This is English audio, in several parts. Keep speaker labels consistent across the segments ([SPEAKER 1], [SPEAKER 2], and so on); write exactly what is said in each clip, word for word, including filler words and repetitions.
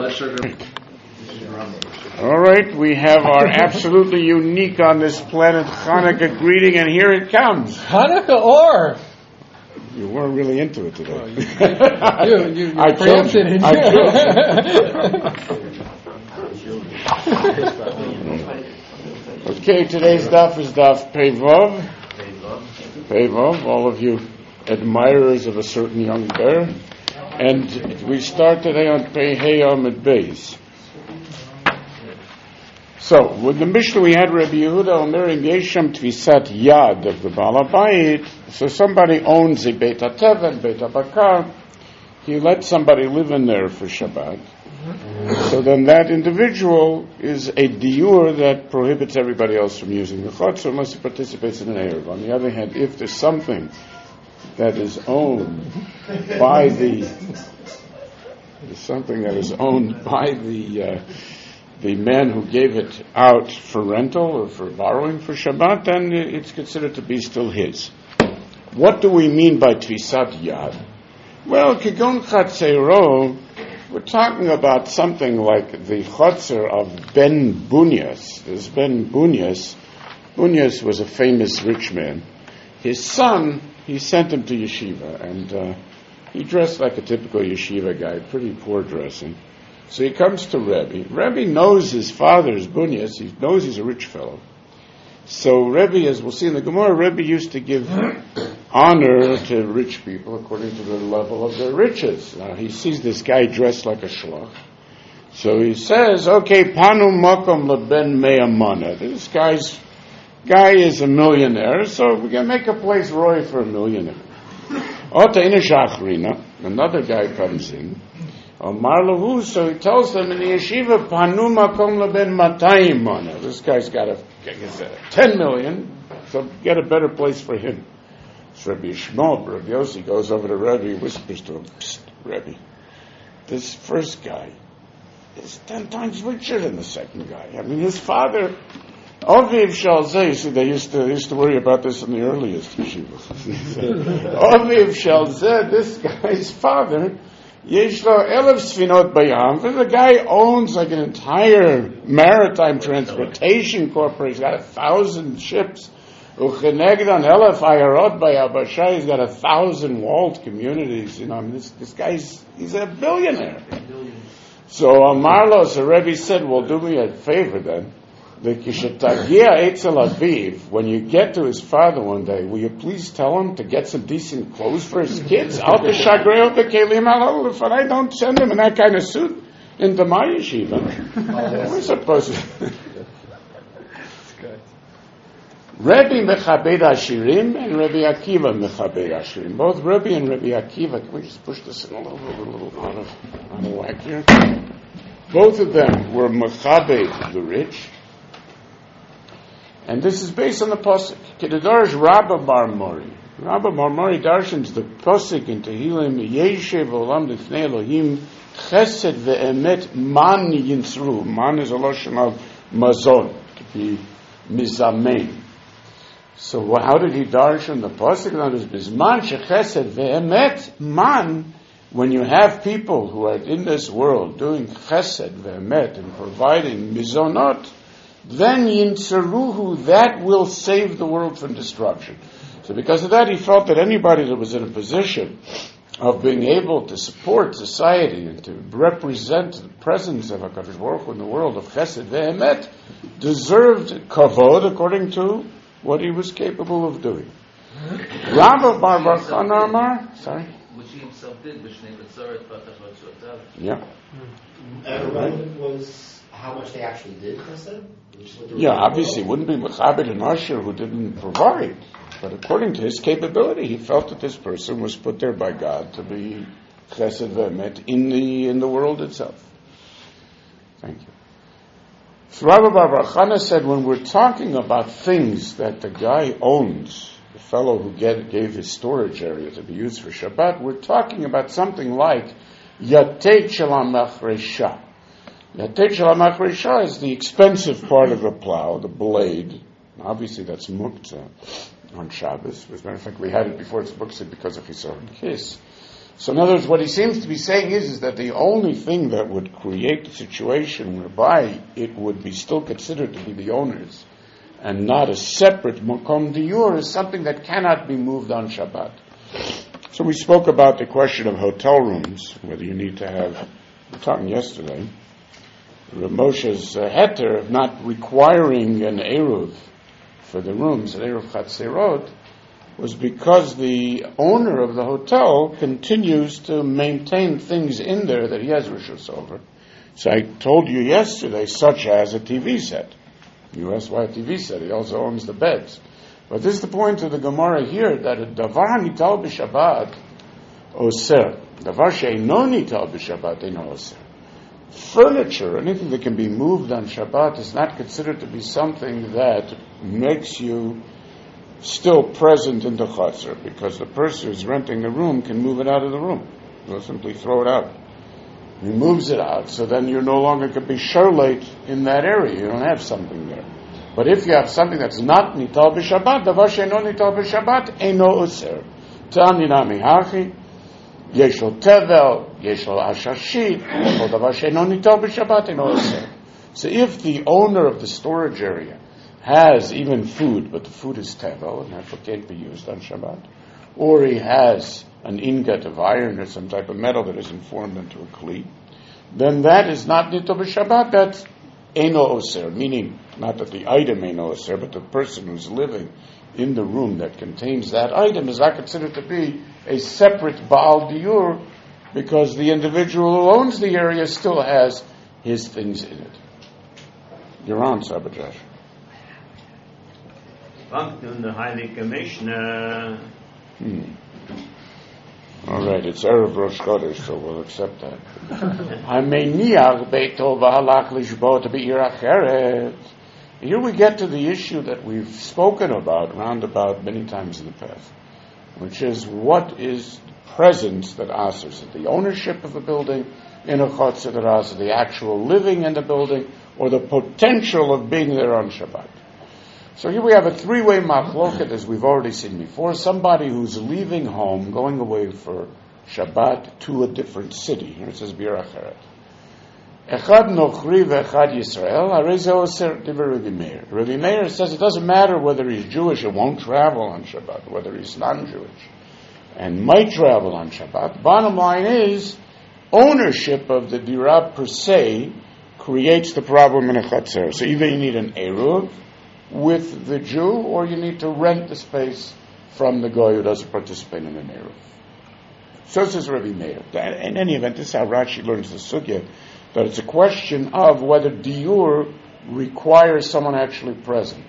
[SPEAKER 1] Blood sugar.
[SPEAKER 2] All right, we have our absolutely unique on this planet Hanukkah greeting, and here it comes.
[SPEAKER 3] Hanukkah or?
[SPEAKER 2] You weren't really into it today.
[SPEAKER 3] Well, you, you, you, you
[SPEAKER 2] I killed you.
[SPEAKER 3] it.
[SPEAKER 2] I killed you. Okay, today's daf is daf Pevov. Pevov, all of you admirers of a certain young bear. And we start today on Pei Hey Amud Beis. So, with the Mishnah we had Rabbi Yehuda Omer in Yesham Tvisat Yad of the Baal HaBayit. So somebody owns a Beit HaTevel, Beit HaBakar. He lets somebody live in there for Shabbat. So then that individual is a diur that prohibits everybody else from using the chotzer unless he participates in an Erev. On the other hand, if there's something that is owned by the there's something that is owned by the uh, the man who gave it out for rental or for borrowing for Shabbat, then it's considered to be still his. What do we mean by Tvisat Yad? Well, Kigon Chatzeiro, we're talking about something like the Chotzer of Ben Bunyas. There's Ben Bunyas. Bunyas was a famous rich man. His son, he sent him to yeshiva, and uh, he dressed like a typical yeshiva guy, pretty poor dressing. So he comes to Rebbe. Rebbe knows his father is Bunyas. He knows he's a rich fellow. So Rebbe, as we'll see in the Gemara, Rebbe used to give honor to rich people according to the level of their riches. Now he sees this guy dressed like a shloch. So he says, okay, panu makom leben mea mana. This guy's guy is a millionaire, so we're going to make a place roy for a millionaire. Ota ina shachrina. Another guy comes in. Omar lahu, so he tells them in the yeshiva, panu makom leben matayim mana. This guy's got a, ten million, so get a better place for him. So Rabbi Yishmael, Rabbi Yossi goes over to Rebbe, whispers to him, psst, Rebbe, this first guy is ten times richer than the second guy. I mean, his father, Oviv Shalzeh, so they used to they used to worry about this in the earliest yeshivas. Oviv Shalzeh, this guy's father, Yeshlo Elef Sfinot Bayam. The guy owns like an entire maritime transportation corporation. He's got a thousand ships. Uchenegdan Elef Ayarot Bayabashai. He's got a thousand walled communities. You know, I mean, this this guy's he's a billionaire. So Amarlo, so Rebbe said, "Well, do me a favor then. The Kishatagia Eitzel Aviv, when you get to his father one day, will you please tell him to get some decent clothes for his kids? Al Tishagreo Bekelim Halal. If I don't send him in that kind of suit into my yeshiva, we're supposed to." Rebbe Mechabed Ashirim and Rebbe Akiva Mechabed Ashirim. Both Rebbe and Rebbe Akiva. Can we just push this in a little, a little out of out of whack here? Both of them were Mechabed the rich. And this is based on the Pasuk. Kedadarish Rabba Bar Mori. Rabba Bar Mori darshans the Pasuk in Tehillim, Yeshev Olam Lifnei Elohim, Chesed ve'emet man yinsru. Man is a lotion of mazon, to be mizamein. So how did he darshan the Pasuk? That is Bizman shechesed ve'emet man. When you have people who are in this world doing chesed ve'emet and providing mizonot, then yinsaruhu, that will save the world from destruction. So because of that, he felt that anybody that was in a position of being able to support society and to represent the presence of HaKadosh Baruch Hu in the world of chesed ve'emet deserved kavod according to what he was capable of doing. Rabba Bar Bar Chana Amar, sorry?
[SPEAKER 1] Which he himself did,
[SPEAKER 2] yeah.
[SPEAKER 4] And relevant was how much they actually did chesed?
[SPEAKER 2] Yeah, obviously, it wouldn't be Mechabed and Asher who didn't provide. But according to his capability, he felt that this person was put there by God to be chesed ve'emet in the in the world itself. Thank you. So Rabbi Bar Chana said, when we're talking about things that the guy owns, the fellow who get, gave his storage area to be used for Shabbat, we're talking about something like Yatei Shalam Achresha. Yatei Shalam Achresha is the expensive part of the plow, the blade. Obviously, that's muktzah on Shabbos. As a matter of fact, we had it before it's muktzah because of Chisar and Kiss. So in other words, what he seems to be saying is, is that the only thing that would create a situation whereby it would be still considered to be the owner's and not a separate makom diur is something that cannot be moved on Shabbat. So we spoke about the question of hotel rooms, whether you need to have, we were talking yesterday, Rav Moshe's uh, heter of not requiring an eruv for the rooms, an eruv chatzerot, was because the owner of the hotel continues to maintain things in there that he has rishus over. So I told you yesterday, such as a T V set. You asked why a T V set. He also owns the beds. But this is the point of the Gemara here, that a davar nital b'Shabbat oser. Davar she'eino nital b'Shabbat eino oser. Furniture, anything that can be moved on Shabbat, is not considered to be something that makes you still present in the chutzner, because the person who's renting the room can move it out of the room. He'll simply throw it out. He moves it out, so then you no longer could be sherlate in that area. You don't have something there. But if you have something that's not nital b'Shabbat, davar she'eino nital b'Shabbat eino oser. Tani nami hachi, yesh lo tevel, yesh lo ashashit, kol davar she'eino nital b'Shabbat eino oser. So if the owner of the storage area has even food, but the food is tevel, and therefore can't be used on Shabbat, or he has an ingot of iron or some type of metal that isn't formed into a kli, then that is not nital b'Shabbat, that's eino oser, meaning not that the item eino oser, but the person who's living in the room that contains that item is not considered to be a separate Baal Diur, because the individual who owns the area still has his things in it. You're on, Sabajash.
[SPEAKER 1] In the Heilige Mishnah.
[SPEAKER 2] Hmm. All right, it's Erev Rosh Chodesh, so we'll accept that. Hameniach beito v'halach lishbot be'ir acheret. Here we get to the issue that we've spoken about, roundabout many times in the past, which is what is presence that asers it, the ownership of a building in a chotzer that asers, the actual living in the building, or the potential of being there on Shabbat. So here we have a three-way machloket, as we've already seen before. Somebody who's leaving home, going away for Shabbat to a different city. Here it says Bir Acheret. Echad Nochri ve'echad Yisrael, harei oser divrei Rabbi Meir. Rabbi Meir says it doesn't matter whether he's Jewish or won't travel on Shabbat, whether he's non-Jewish and might travel on Shabbat. Bottom line is, ownership of the dirab per se creates the problem in a chatzer. So either you need an eruv with the Jew, or you need to rent the space from the guy who doesn't participate in the eruv. So says Rabbi Meir. In any event, this is how Rashi learns the sugya, that it's a question of whether diur requires someone actually present.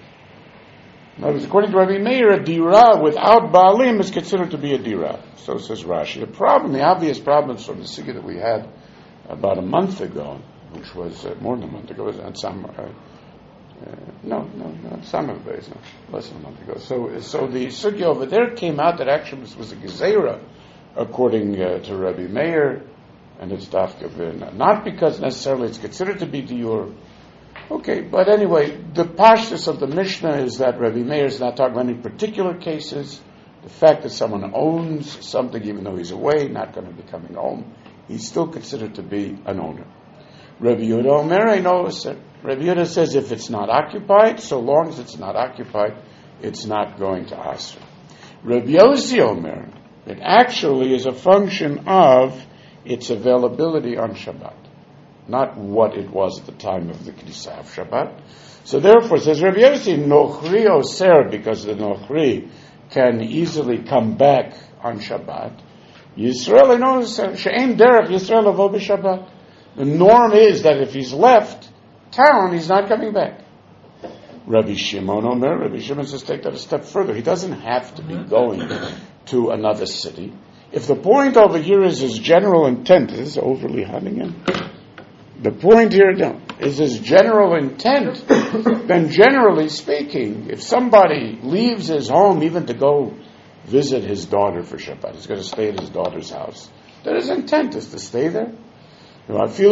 [SPEAKER 2] In other words, according to Rabbi Meir, a dira without baalim is considered to be a dira. So says Rashi. The problem, the obvious problem from the sugya that we had about a month ago, which was uh, more than a month ago, was on some. Uh, Uh, no, no, no, some of it, no, less than a month ago. So, so the sugya over there came out that actually this was a gezerah, according uh, to Rabbi Meir, and it's dafka bin. Not because necessarily it's considered to be diur. Okay, but anyway, the pashtus of the Mishnah is that Rabbi Meir is not talking about any particular cases. The fact that someone owns something, even though he's away, not going to be coming home, he's still considered to be an owner. Rabbi Yehuda Omer, I know, Rabbi Yehuda says if it's not occupied, so long as it's not occupied, it's not going to aser. Rabbi Yossi Omer, it actually is a function of its availability on Shabbat, not what it was at the time of the Knesset of Shabbat. So therefore, says Rabbi Yossi, Nochri Oser, because the Nochri can easily come back on Shabbat. Yisrael knows she'ein derech Yisrael avo b'Shabbat. The norm is that if he's left town, he's not coming back. Rabbi Shimon Omer, Rabbi Shimon says take that a step further. He doesn't have to be going to another city. If the point over here is his general intent, is this overly Hannigan? The point here no, is his general intent, then generally speaking, if somebody leaves his home even to go visit his daughter for Shabbat, he's going to stay at his daughter's house, then his intent is to stay there. Even if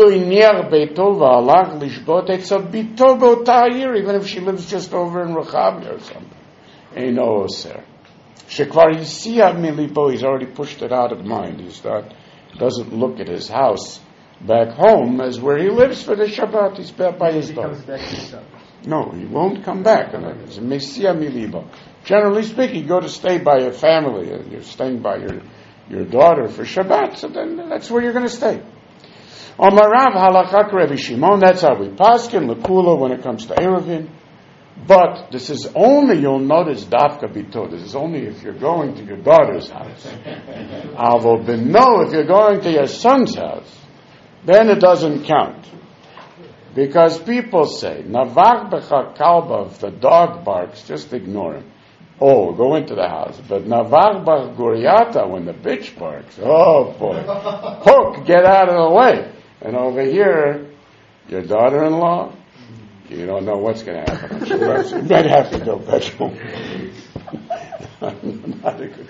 [SPEAKER 2] she lives just over in Rechavia or something. Eino oser. Shekvar Yisiya Milipo, he's already pushed it out of mind. He's not, doesn't look at his house back home as where he lives for the Shabbat. He's back by his dog. No, he won't come back. It's a Mesiya Milibo. Generally speaking, you go to stay by your family, and you're staying by your, your daughter for Shabbat, so then that's where you're going to stay. Omarav halachak Rebbe Shimon, that's how we paskin, lekula, when it comes to Eruvin. But this is only, you'll notice, dafka bito, this is only if you're going to your daughter's house. Avo beno, if you're going to your son's house, then it doesn't count. Because people say, Navach becha kalba, if the dog barks, just ignore him. Oh, go into the house. But Navach bach guriata, when the bitch barks, oh boy, hook, get out of the way. And over here, your daughter-in-law, you don't know what's going to happen. You might have to go bedroom. Not a good.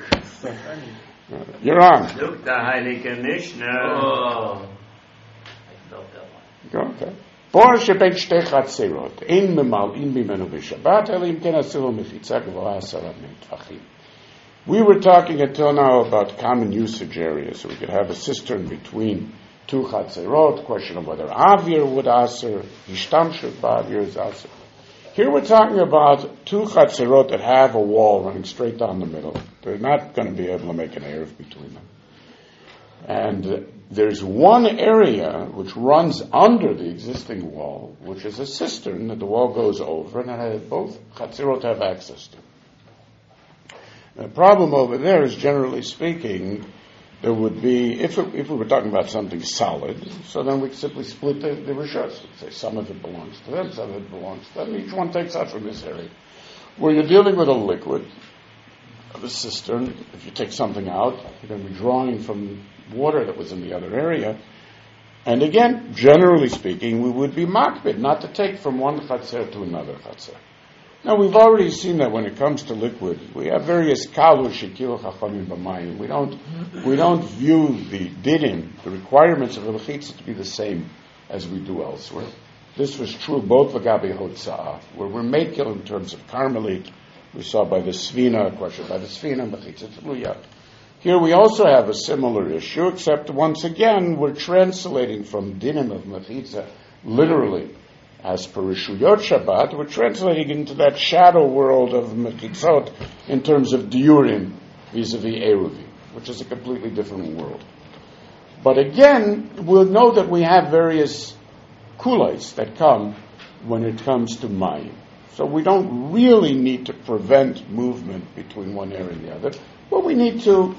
[SPEAKER 2] You're on.
[SPEAKER 1] Look, the Heilige Mishnah.
[SPEAKER 4] Oh. I felt that one.
[SPEAKER 2] Okay. Por shebeit shtei chatzerot, ein memal'in bimenu b'Shabbat, ela im ken asilu mechitza gvoha asara me'tfachim. We were talking until now about common usage areas, so we could have a cistern between two chatzerot, question of whether avir would aser, hishtamshut ba'avir is aser. Here we're talking about two chatzerot that have a wall running straight down the middle. They're not going to be able to make an eruv between them. And uh, there's one area which runs under the existing wall, which is a cistern that the wall goes over, and it both chatzerot have access to. The problem over there is, generally speaking, there would be, if it, if we were talking about something solid, so then we could simply split the, the rishos. Say some of it belongs to them, some of it belongs to them. Each one takes out from this area. Where you're dealing with a liquid, of a cistern, if you take something out, you're going to be drawing from water that was in the other area. And again, generally speaking, we would be makbid, not to take from one chatzer to another chatzer. Now, we've already seen that when it comes to liquid, we have various kalu shekil chachamim b'mayim. We don't, we don't view the dinim, the requirements of the lechitza, to be the same as we do elsewhere. This was true both v'gabi hotza'ah, where we're makil in terms of karmelit. We saw by the svina, question by the svina, mechitza tluya. Here we also have a similar issue, except once again we're translating from dinim of mechitza literally. As per Rishuyot Shabbat, we're translating into that shadow world of Mechitzot in terms of Diurim vis-a-vis Eruvim, which is a completely different world. But again, we'll know that we have various kulais that come when it comes to Mayim. So we don't really need to prevent movement between one area and the other, but we need to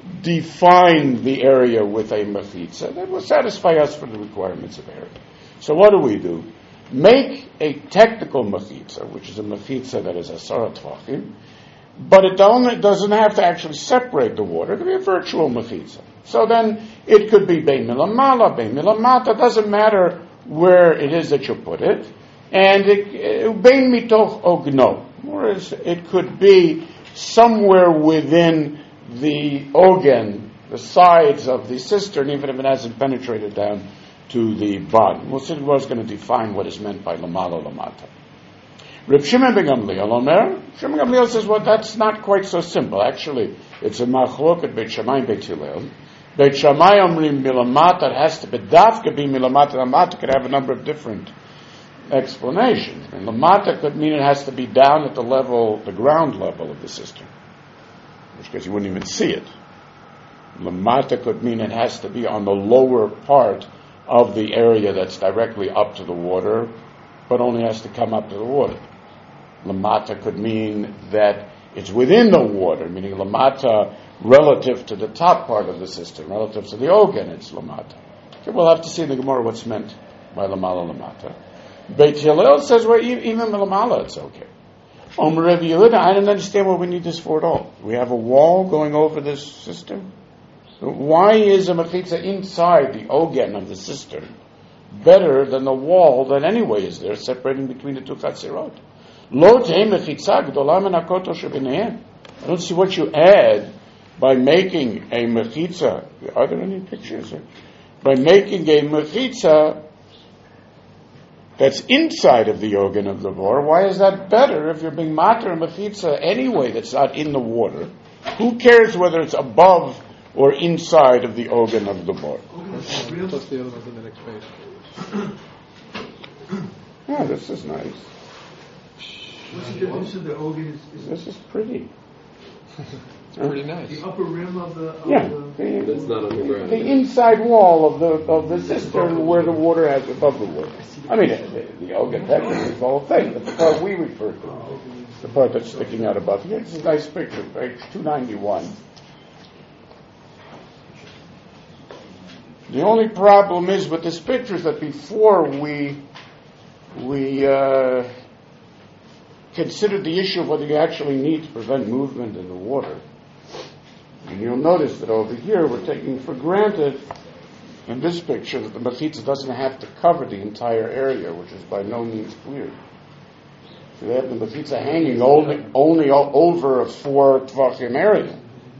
[SPEAKER 2] define the area with a Mechitza that will satisfy us for the requirements of area. So what do we do? Make a technical mechitza, which is a mechitza that is asara tvachim, but it don't, doesn't have to actually separate the water. It could be a virtual mechitza. So then it could be bein milamala, bein milamata. Doesn't matter where it is that you put it, and bein mitoch ogno. Whereas it could be somewhere within the ogen, the sides of the cistern, even if it hasn't penetrated down to the bottom. We'll see what's going to define what is meant by lamala lamata. Reb Shimon ben Gamliel Omer, Shimon ben Gamliel says, well, that's not quite so simple. Actually, it's a machloket Beit Shammai and Beit Hillel. Beit Shammai omrim milamata, it has to be dafka be milamata. Lamata could have a number of different explanations. And lamata could mean it has to be down at the level, the ground level of the cistern, in which case you wouldn't even see it. Lamata could mean it has to be on the lower part of the area that's directly up to the water, but only has to come up to the water. Lamata could mean that it's within the water, meaning lamata relative to the top part of the cistern, relative to the ogen, it's lamata. Okay, we'll have to see in the Gemara what's meant by lamala lamata. Beit Hillel says, well, even lamala it's okay. Om Rev Yehuda, I don't understand what we need this for at all. We have a wall going over this cistern. Why is a mechitza inside the ogen of the cistern better than the wall that anyway is there separating between the two chatzirot? Lo tehei mechitza gdola min hakotel shebinehem. I don't see what you add by making a mechitza. Are there any pictures? By making a mechitza that's inside of the ogen of the vor. Why is that better if you're being mater a mechitza anyway that's not in the water? Who cares whether it's above or inside of the ogan of the bor?
[SPEAKER 3] Plus the other one's in the next page.
[SPEAKER 2] Yeah, this is nice.
[SPEAKER 5] What's the definition of the ogan? Is, is
[SPEAKER 2] This is pretty.
[SPEAKER 3] It's pretty nice.
[SPEAKER 5] the upper rim of the. Of
[SPEAKER 2] Yeah,
[SPEAKER 5] the
[SPEAKER 2] the,
[SPEAKER 6] That's not on the ground.
[SPEAKER 2] the inside wall of the of the cistern where the water has above the water. I mean, the, the ogan technically is the whole thing, but the part we refer to, the part that's sticking out above. Here, this is a nice picture, page two ninety-one. The only problem is with this picture is that before we we uh, considered the issue of whether you actually need to prevent movement in the water. And you'll notice that over here we're taking for granted in this picture that the mechitza doesn't have to cover the entire area, which is by no means clear. So they have the mechitza hanging only, only o- over a four tvachim area,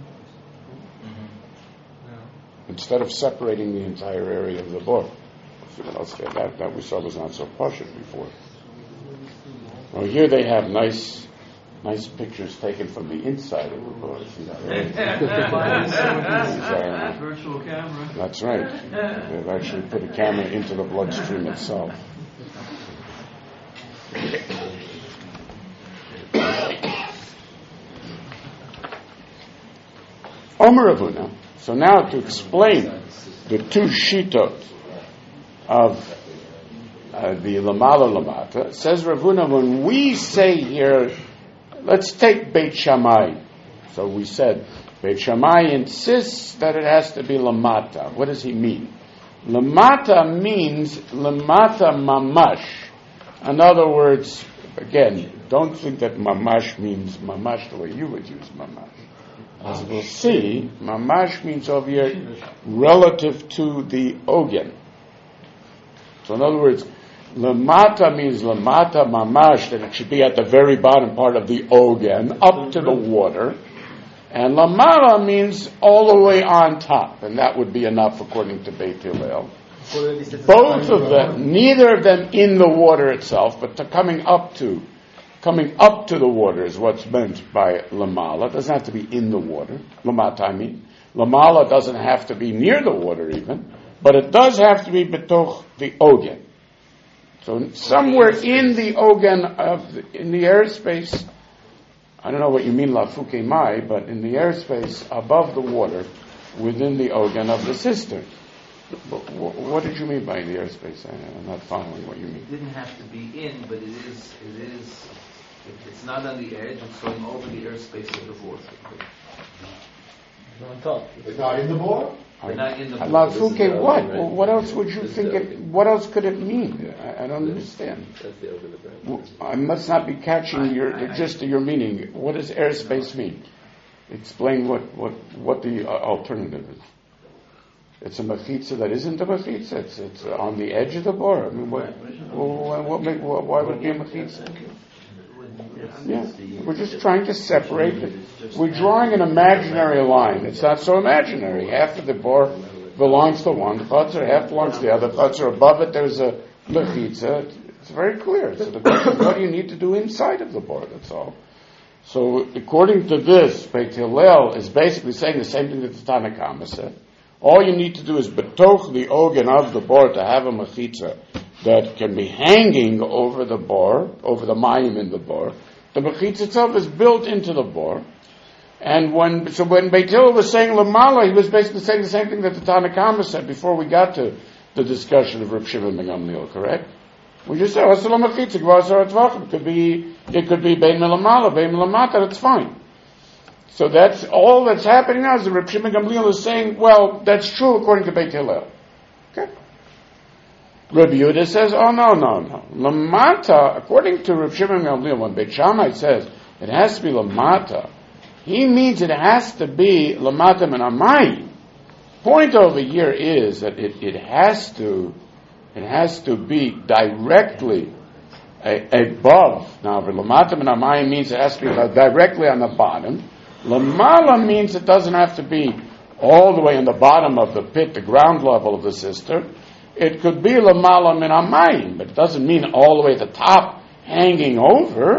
[SPEAKER 2] instead of separating the entire area of the board. That, that we saw was not so poshut before. Well, here they have nice, nice pictures taken from the inside of the board.
[SPEAKER 5] virtual camera.
[SPEAKER 2] That's right. They've actually put a camera into the bloodstream itself. Omer Avuna. So now to explain the two shitot of uh, the Lamala Lamata, says Ravuna, when we say here, let's take Beit Shammai. So we said, Beit Shammai insists that it has to be Lamata. What does he mean? Lamata means Lamata Mamash. In other words, again, don't think that Mamash means Mamash the way you would use Mamash. As we'll see, Mamash means over here relative to the ogen. So in other words, Lamata means Lamata Mamash, that it should be at the very bottom part of the ogen, up to the water. And Lamala means all the way on top, and that would be enough according to Beit Hillel. Both of them, neither of them in the water itself, but to coming up to, coming up to the water is what's meant by Lamala. It doesn't have to be in the water. Lamata, I mean. Lamala doesn't have to be near the water even, but it does have to be betoch the ogen. So somewhere in the ogen of the, in the airspace, I don't know what you mean lafuke mai, but in the airspace above the water, within the ogen of the cistern. But what did you mean by the airspace? I'm not following what you mean.
[SPEAKER 7] It didn't have to be in, but it is. It is. It's not on the edge. It's going over the airspace of the water.
[SPEAKER 3] On top.
[SPEAKER 4] It's not in the board?
[SPEAKER 7] But not in the
[SPEAKER 2] Lafuke what? Well, what else would you think it, what else could it mean? I, I don't understand.
[SPEAKER 6] That's the open the ground.
[SPEAKER 2] Well, I must not be catching your, the gist of your meaning. What does airspace mean? Explain what, what, what the uh, alternative is. It's a mechitza that isn't a mechitza. It's, it's on the edge of the bor. I mean, what, what, what, make, what, why would it be a mechitza? Yeah, we're just trying to separate it. We're drawing an imaginary line. It's not so imaginary. Half of the bor belongs to one chutzner, half belongs to the other chutzner. Above it, there's a mechitza. It's very clear. So the question is, what do you need to do inside of the bor? That's all. So, according to this, Beit Hillel is basically saying the same thing that the Tanna Kama said. All you need to do is betoch the ogen of the bor to have a mechitza that can be hanging over the bor, over the mayim in the bor. The mechitza itself is built into the bor. And when, so when Beit Hillel was saying Lamala, he was basically saying the same thing that the Tanna Kama said before we got to the discussion of Reb Shimon ben Gamliel, correct? We just said, what's the mechitza? It could be, it could be Bein Melamala, Bein Melamata, that's fine. So that's all that's happening now is the Reb Shimon Gamliel is saying, well, that's true according to Beit Hillel. Okay? Reb Yehuda says, oh no, no, no. Lamata, according to Reb Shimon Gamliel, when Beit Shammai says it has to be Lamata, he means it has to be Lamata min Amayim. Point over here is that it, it has to, it has to be directly a, above. Now, Lamata min Amayim means it has to be directly on the bottom. Lamala means it doesn't have to be all the way in the bottom of the pit, the ground level of the cistern. It could be Lamala min Amayim, but it doesn't mean all the way at the top, hanging over.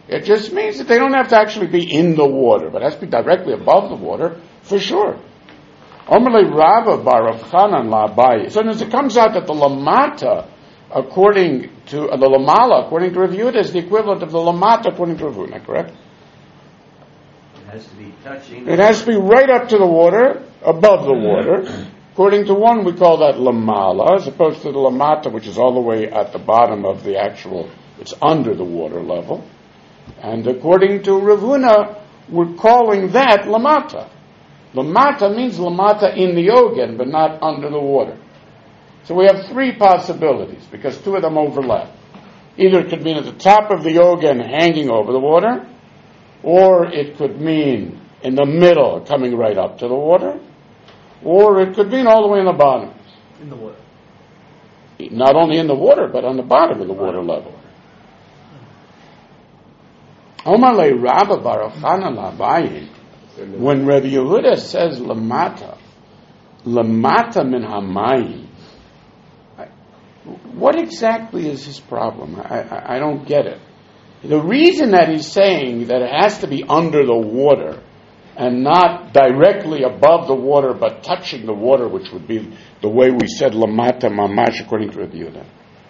[SPEAKER 2] It just means that they don't have to actually be in the water, but it has to be directly above the water, for sure. Omerle Rava bar Rav Chanan la Abaye. So as it comes out that the lamata, according to uh, the lamala, according to Rav Yehuda, is the equivalent of the lamata according to Rav Huna, correct?
[SPEAKER 1] It has to be touching.
[SPEAKER 2] It has to be right up to the water, above the water. According to one, we call that lamala, as opposed to the lamata, which is all the way at the bottom of the actual, it's under the water level. And according to Rav Huna, we're calling that lamata. Lamata means lamata in the ogen, but not under the water. So we have three possibilities, because two of them overlap. Either it could mean at the top of the ogen hanging over the water, or it could mean in the middle coming right up to the water, or it could mean all the way in the bottom.
[SPEAKER 3] In the water.
[SPEAKER 2] Not only in the water, but on the bottom of the water level. Omar le Rabba bar Chanan la Abaye, when Rabbi Yehuda says lamata, lamata min hamayim, what exactly is his problem? I, I, I don't get it. The reason that he's saying that it has to be under the water and not directly above the water but touching the water, which would be the way we said lamata mamash according to Rabbi Yehuda.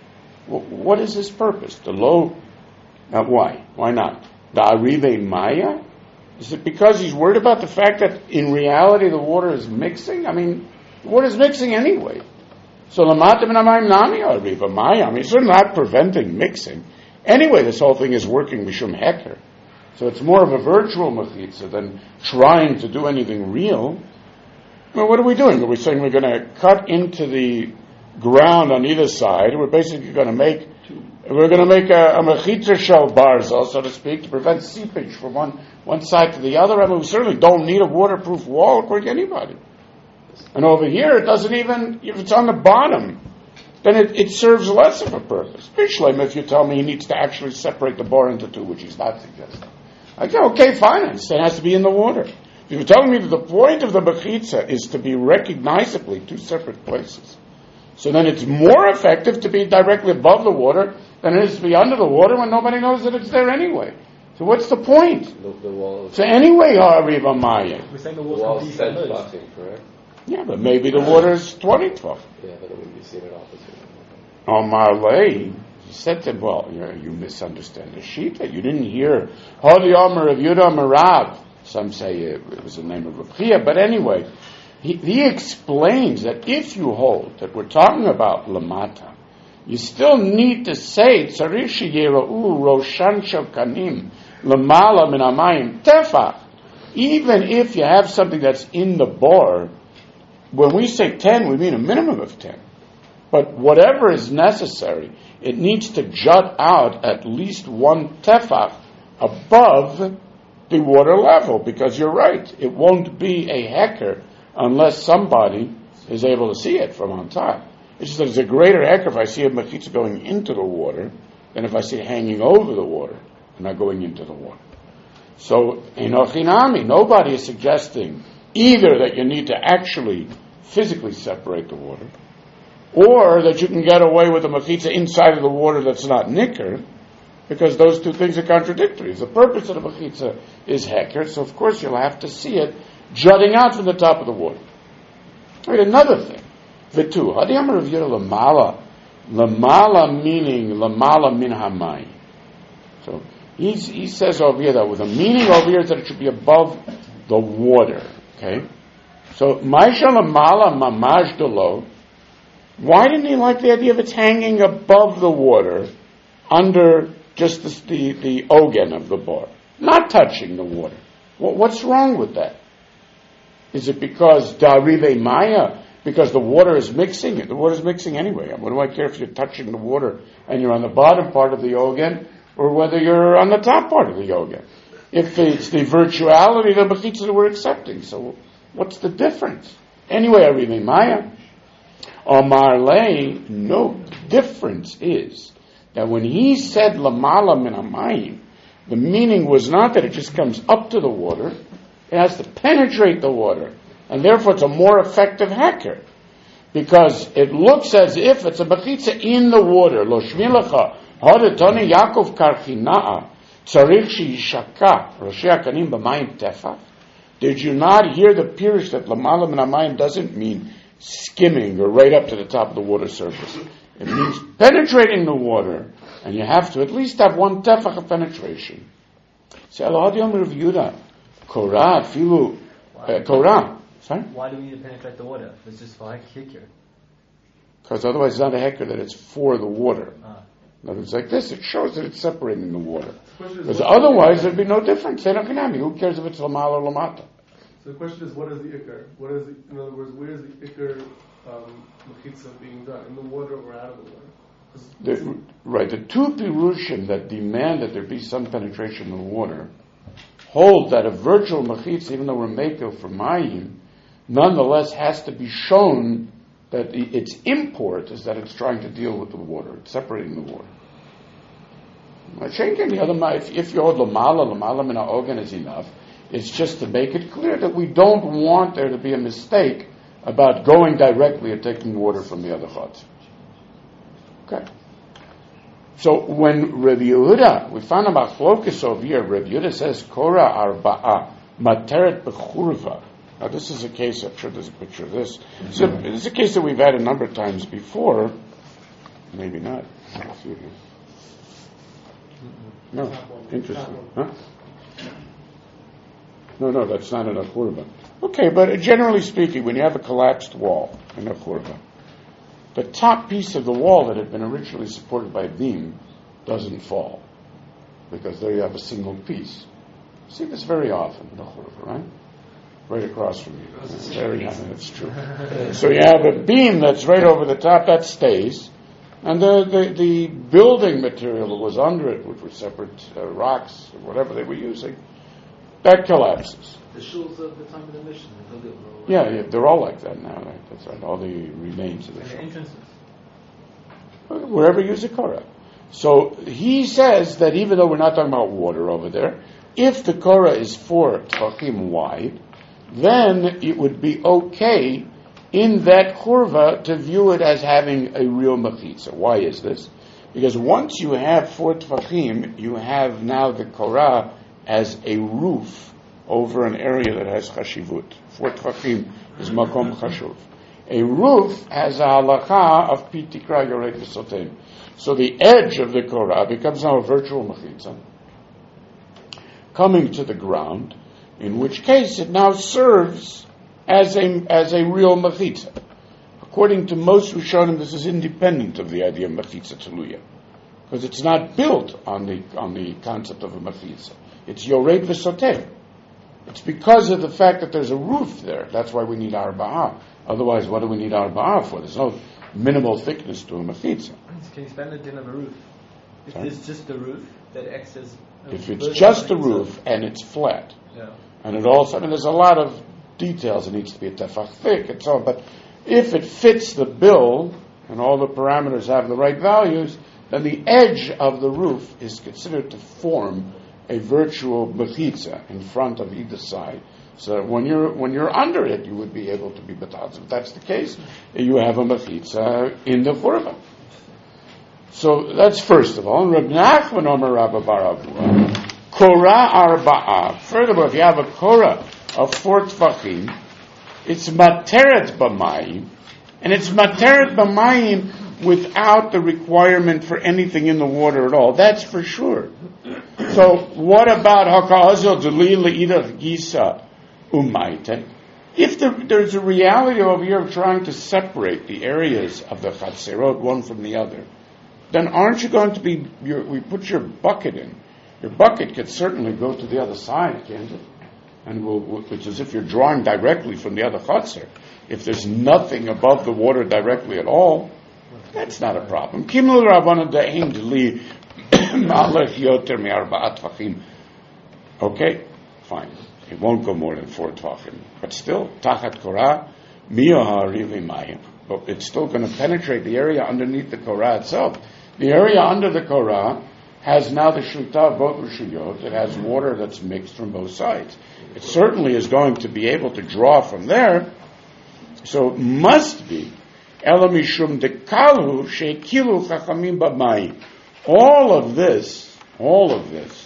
[SPEAKER 2] What is his purpose? The low, uh, why? Why not? The arive maya? Is it because he's worried about the fact that in reality the water is mixing? I mean, the water is mixing anyway. So lamata min hamayim nami arive maya. I mean, it's certainly not preventing mixing. Anyway, this whole thing is working mishum heker. So it's more of a virtual mechitza than trying to do anything real. Well, what are we doing? Are we saying we're going to cut into the ground on either side? We're basically going to make we're going to make a, a mechitza shel barzel, so to speak, to prevent seepage from one one side to the other. I mean, we certainly don't need a waterproof wall according to anybody. And over here, it doesn't even, if it's on the bottom, then it, it serves less of a purpose. Bishleim, if you tell me he needs to actually separate the bar into two, which he's not suggesting. I go, okay, fine, I understand it has to be in the water. If you're telling me that the point of the mechitza is to be recognizably two separate places, so then it's more effective to be directly above the water than it is to be under the water when nobody knows that it's there anyway. So what's the point?
[SPEAKER 6] The, the wall
[SPEAKER 2] so anyway, Hariva Maya.
[SPEAKER 3] We're saying the
[SPEAKER 6] the
[SPEAKER 3] wall's
[SPEAKER 6] wall
[SPEAKER 3] complete
[SPEAKER 6] said
[SPEAKER 3] from this.
[SPEAKER 6] blocking, correct?
[SPEAKER 2] Yeah, but maybe the water is twenty twelve.
[SPEAKER 6] Yeah, then it wouldn't be seen at opposite.
[SPEAKER 2] Omar Lei, he said to him, well, you, know, you misunderstand the Shita. You didn't hear Hodi Omer of Yudah Marav. Some say it, it was the name of Rav Chia, but anyway, he, he explains that if you hold that we're talking about Lamata, you still need to say Tzarich sheyera'u roshan shel kanim lamala min hamayim tefach. Even if you have something that's in the bar, when we say ten, we mean a minimum of ten. But whatever is necessary, it needs to jut out at least one tefach above the water level, because you're right, it won't be a hecker unless somebody is able to see it from on top. It's just that it's a greater hecker if I see a mechitza going into the water than if I see it hanging over the water and not going into the water. So, in Ochinami, nobody is suggesting either that you need to actually physically separate the water, or that you can get away with a mechitza inside of the water that's not nicker, because those two things are contradictory. The purpose of the mechitza is heker, so of course you'll have to see it jutting out from the top of the water. All right, another thing. V'tu, hadiyam Rav Yehuda lamala, lamala meaning lamala min hamayim. So he's, he says over here that with a meaning over here is that it should be above the water. Okay, so ma'isha lamala mamash delo. Why didn't he like the idea of it's hanging above the water, under just the the, the ogen of the bar, not touching the water? Well, what's wrong with that? Is it because da'arive maya? Because the water is mixing it. The water is mixing anyway. What do I care if you're touching the water and you're on the bottom part of the ogen, or whether you're on the top part of the ogen? If it's the virtuality of the mechitza that we're accepting, so what's the difference? Anyway, da'arive maya. Omar Lei, no, the difference is that when he said lamala min hamayim, the meaning was not that it just comes up to the water, it has to penetrate the water, and therefore it's a more effective heker, because it looks as if it's a mechitza in the water. Lo shmilacha hadetani Yaakov karchina'a Tzarich she'yishaka Roshei Hakanim b'mayim tefach. Did you not hear the pirush that Lamala min hamayim doesn't mean skimming or right up to the top of the water surface? It means penetrating the water, and you have to at least have one tefach of penetration. So Elohad Yom Rav Yehuda, Korah, Filu, Korah. Sorry?
[SPEAKER 8] Why do we need to penetrate the water? If it's just for hikir.
[SPEAKER 2] Because otherwise it's not a hecker that it's for the water.
[SPEAKER 8] Ah.
[SPEAKER 2] In other words, like this, it shows that it's separating the water. Because otherwise there'd be no difference. Who cares if it's Lamal or Lamata?
[SPEAKER 3] So the question is, what is the ikar? What is the, in other words, where is the ikar um, mechitza being done? In the water or out of the water?
[SPEAKER 2] The, right, the two pirushim that demand that there be some penetration in the water hold that a virtual mechitza, even though we're makel for mayim, nonetheless has to be shown that the, its import is that it's trying to deal with the water, it's separating the water. The other, if, if you hold lamala, lamala min ha'ogen is enough. It's just to make it clear that we don't want there to be a mistake about going directly and taking water from the other chutz. Okay. So when Rav Yehuda, we found about Chlokus over here, Rav Yehuda says, Korah arba'a, materet b'churva. Now this is a case, I'm sure there's a picture of this. So this is a case that we've had a number of times before. Maybe not. Let's see here. No, interesting. Huh? No, no, that's not in a churva. Okay, but generally speaking, when you have a collapsed wall in a churva, the top piece of the wall that had been originally supported by a beam doesn't fall, because there you have a single piece. You see this very often in a churva, right? Right across from you. Very often, that's true. So you have a beam that's right over the top, that stays, and the, the, the building material that was under it, which were separate uh, rocks, or whatever they were using, that collapses.
[SPEAKER 7] The shuls of the time of the mission.
[SPEAKER 2] Yeah, yeah, they're all like that now, right? That's right. All the remains of the,
[SPEAKER 8] And the entrances.
[SPEAKER 2] wherever you use a Korah. So he says that even though we're not talking about water over there, if the Korah is four tefachim wide, then it would be okay in that churva to view it as having a real mechitza. Why is this? Because once you have four tefachim, you have now the Korah as a roof over an area that has chashivut. Four tefachim is makom chashuv. A roof has a halacha of pitikra yorek v'sotem. So the edge of the Korah becomes now a virtual mechitza, coming to the ground, in which case it now serves as a as a real mechitza. According to most Rishonim, this is independent of the idea of mechitza teluya, because it's not built on the on the concept of a mechitza. It's yored v'soteh. It's because of the fact that there's a roof there. That's why we need arba'ah. Otherwise, what do we need arba'ah for? There's no minimal thickness to a mechitza.
[SPEAKER 8] Can you spend it in a roof? If
[SPEAKER 2] Sorry?
[SPEAKER 8] it's just the roof that acts as a
[SPEAKER 2] If it's
[SPEAKER 8] version
[SPEAKER 2] just
[SPEAKER 8] of
[SPEAKER 2] the
[SPEAKER 8] it,
[SPEAKER 2] roof and it's flat,
[SPEAKER 8] yeah.
[SPEAKER 2] and it also, I mean, there's a lot of details. It needs to be a tefach thick and so on. But if it fits the bill and all the parameters have the right values, then the edge of the roof is considered to form a virtual mechitza in front of either side. So that when you're when you're under it, you would be able to be bataz. If that's the case, you have a mechitza in the churva. So that's first of all. Reb Nachman Omer Rabba Bar Avua, Korah Arba'ah. Furthermore, if you have a Korah of four tefachim, it's materet b'mayim, and it's materet b'mayim without the requirement for anything in the water at all. That's for sure. So what about haka'azil delil le'idach gisa umayte? If the, there's a reality over here of trying to separate the areas of the chatzerot one from the other, then aren't you going to be, your, we put your bucket in. Your bucket could certainly go to the other side, can't it? And we'll, we'll, it's as if you're drawing directly from the other chutzner. If there's nothing above the water directly at all, that's not a problem. Kimlu Rabbanan da'in li ma'alech yoter mi'arba'at tefachim. Okay, fine. It won't go more than four tefachim. But still, tachat korah, mi'oha really mayim. But it's still going to penetrate the area underneath the korah itself. The area under the korah has now the shutah of both rishuyot. It has water that's mixed from both sides. It certainly is going to be able to draw from there. So it must be elamishum dekalu shekilu chachamim b'mayim. All of this, all of this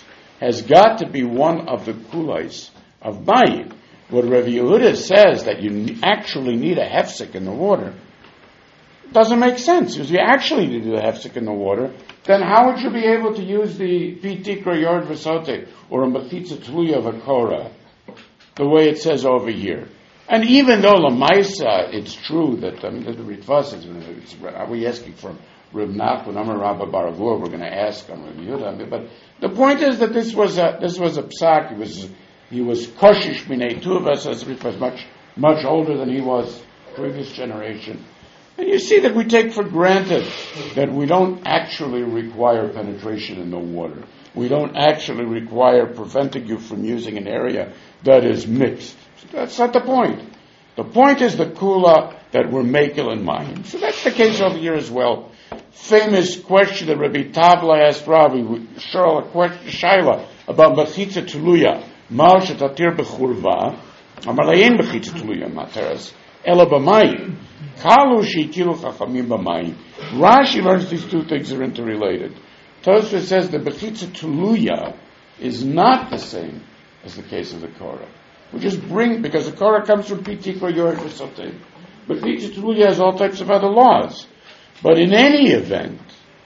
[SPEAKER 2] has got to be one of the kulais of mayim. What Rav Yehuda says that you actually need a hefsek in the water doesn't make sense. Because you actually need a hefsek in the water, then how would you be able to use the pitikra yord v'sote or a mechitza tluya v'kora the way it says over here? And even though lamaisa, it's true that um, that the Ritvas is, are we asking for Reb Nachman, Amar Rabba Baravur? We're going to ask on Rav Yehuda, but the point is that this was a this was a psak. He was he was koshish minei tuvas, as it was much much older than he was previous generation. And you see that we take for granted that we don't actually require penetration in the water. We don't actually require preventing you from using an area that is mixed. That's not the point. The point is the kula that we're making in mind. So that's the case over here as well. Famous question that Rabbi Tavla asked Rabbi Shara a question Shaila about mechitza tuluya. Mal shetatir bechurva. Amar layin mechitza tuluya materas. Ela b'mayim. Kalu shekilu chachamim b'mayim. Rashi learns these two things are interrelated. Tosfos says the mechitza tuluya is not the same as the case of the korah. We just bring, because the korah comes from pitikra yord v'sote. But mechitza tuluya has all types of other laws. But in any event,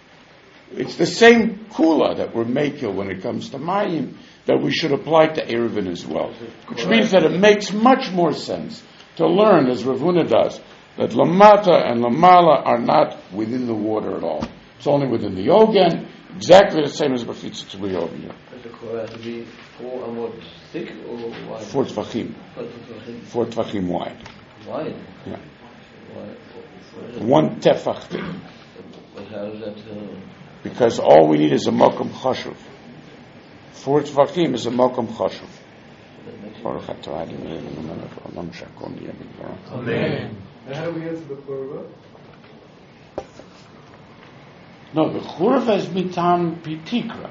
[SPEAKER 2] it's the same kula that we're making when it comes to mayim that we should apply to eruvin as well. Which means that it makes much more sense to learn, as Rav Huna does, that lamata and lamala are not within the water at all. It's only within the ogen, exactly the same as mechitza tuluya over here.
[SPEAKER 1] Does the korah have to be four amot thick or wide?
[SPEAKER 2] Four tvachim.
[SPEAKER 1] Four tvachim.
[SPEAKER 2] Four tvachim wide.
[SPEAKER 1] Wide?
[SPEAKER 2] Yeah.
[SPEAKER 1] Wide.
[SPEAKER 2] One tefach thick.
[SPEAKER 1] But how is that? Uh,
[SPEAKER 2] Because all we need is a mokum chashuv. Four tvachim is a mokum chashuv.
[SPEAKER 3] Amen. And how do we answer the korah?
[SPEAKER 2] No, the churva is mitam pitikra.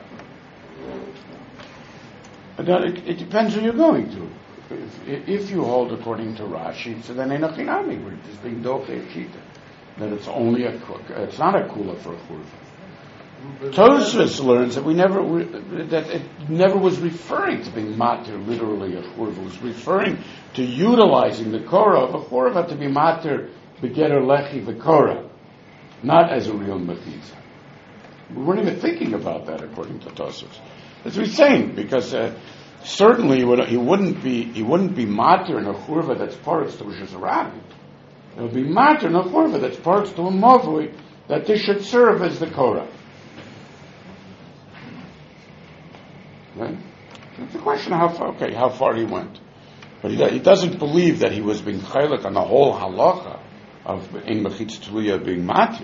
[SPEAKER 2] It, it depends who you're going to. If, if you hold according to Rashi, so then enochinami, we're just being doche shita. That it's only a, it's not a kula for a churva. Tosfos learns that we never, that it never was referring to being matir, literally a churva. It was referring to utilizing the korah of a churva to be matir, begetter lechi v'korah, not as a real mechitza. We weren't even thinking about that according to Tosfos. That's what he's saying, because uh, certainly he, would, he wouldn't be he wouldn't be matir in a churva that's parts to Rosh Hashanah. It would be matir in a churva that's parts to a mavui that this should serve as the korah. Right? It's a question of how far, okay, how far he went. But he, he doesn't believe that he was being chaylik on the whole halacha of in mechitza tuluya being matir.